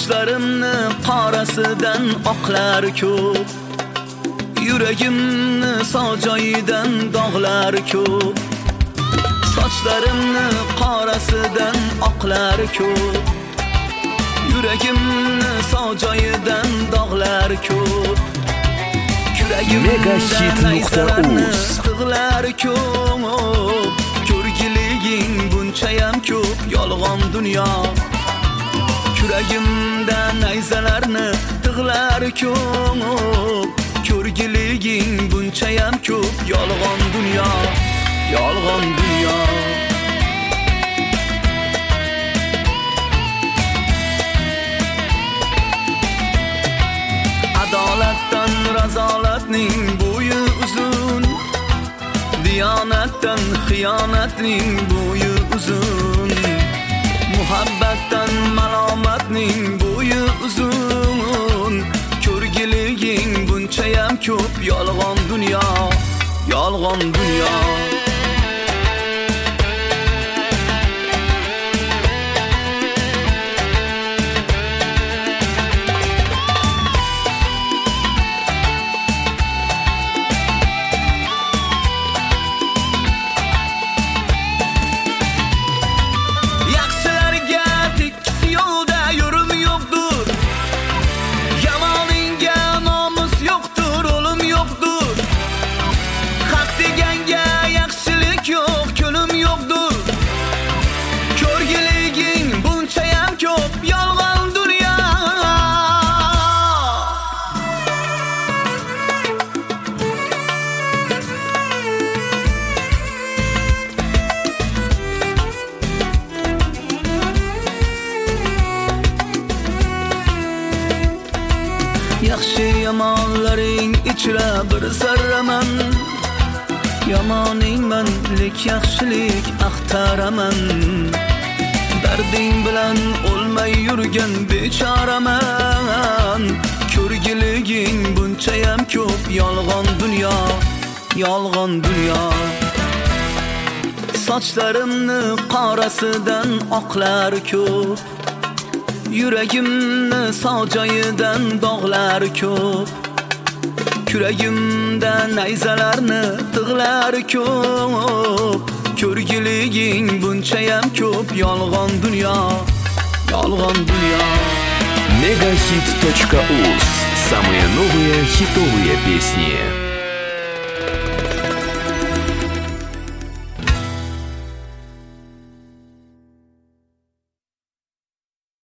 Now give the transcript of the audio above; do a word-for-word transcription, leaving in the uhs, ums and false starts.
Sochlarimni qorasidan oqlar ko'p, yuragimni sojoyidan dog'lar ko'p. Sochlarimni qorasidan oqlar ko'p, yuragimni sojoyidan dog'lar ko'p. Megahit nuqta uz tig'lar ko'p, ko'rgiliging bunchayam ko'p, yolg'on dunyo. Yuragimda nayzalarni tig'lar ko'p, ko'rgiliging bunchayam ko'p, yolg'on dunyo, yolg'on dunyo. Adolatdan razolatning bo'yi uzun, diyonatdan xiyonatning bo'yi uzun, muhabbatdan malomatning bo'yi uzun. Ko'rgiliging bunchayam ko'p, yolg'on dunyo, yolg'on dunyo. Yaxshi yomonlaring ichra bir zarraman, yomoningman lek yaxshilik axtaraman. Darding bilan o'lmay yurgan bechoraman. Ko'rgiliging bunchayam ko'p, yolg'on dunyo, yolg'on dunyo. Sochlarimni qorasidan oqlar ko'p, yuragimni sojoyidan dog'lar ko'p. Yuragimda nayzalarni tig'lar ko'p, ko'rgiliging bunchayam ko'p, yolg'on dunyo, yolg'on dunyo. Megahit точка уз. Самые новые хитовые песни.